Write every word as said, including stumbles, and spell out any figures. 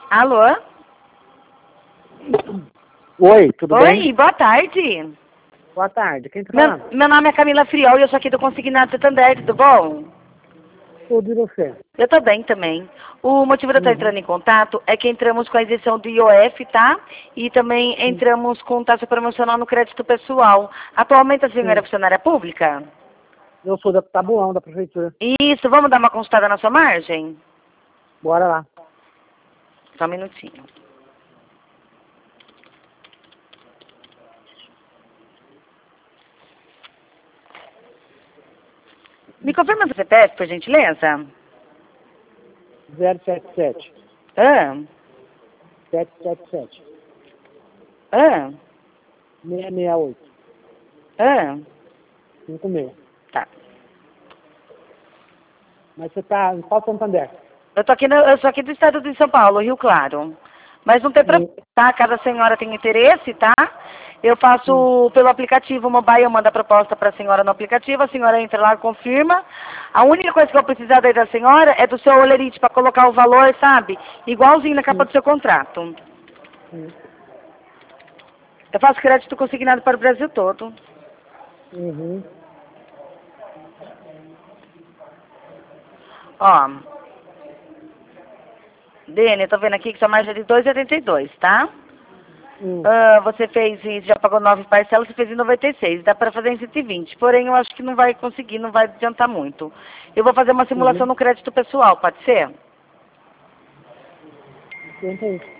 Alô? Oi, tudo Oi, bem? boa tarde. Boa tarde, quem tá Meu, falando? meu nome é Camila Friol e eu sou aqui do Consignado Santander, tudo bom? Tudo e você? Eu tô bem também. O motivo de eu estar Uhum. entrando em contato é que entramos com a isenção do I O F, tá? E também Sim, entramos com taxa promocional no crédito pessoal. Atualmente a senhora é sim. funcionária pública? Eu sou da Tabuão, da prefeitura. Isso, vamos dar uma consultada na sua margem? Bora lá. Só um minutinho. Me confirma o C P F, por gentileza? zero sete sete, Ah, sete sete sete, ah, seis seis oito, ah. cinco seis. Tá. Mas você tá em qual Santander? Eu tô aqui no, eu sou aqui do estado de São Paulo, Rio Claro. Mas não tem problema, Sim, tá? Caso a senhora tenha interesse, tá? Eu sim. faço pelo aplicativo mobile, eu mando a proposta para a senhora no aplicativo, a senhora entra lá, confirma. A única coisa que eu precisar daí da senhora é do seu olerite para colocar o valor, sabe? Igualzinho na capa Sim, do seu contrato. sim. Eu faço crédito consignado para o Brasil todo. Uhum. Ó, Dene, eu tô vendo aqui que sua margem é de dois vírgula oitenta e dois, tá? Hum. Ah, você fez em, já pagou nove parcelas, você fez em noventa e seis. Dá para fazer em cento e vinte. Porém, eu acho que não vai conseguir, não vai adiantar muito. Eu vou fazer uma simulação Uhum. no crédito pessoal, pode ser? Tenta aí.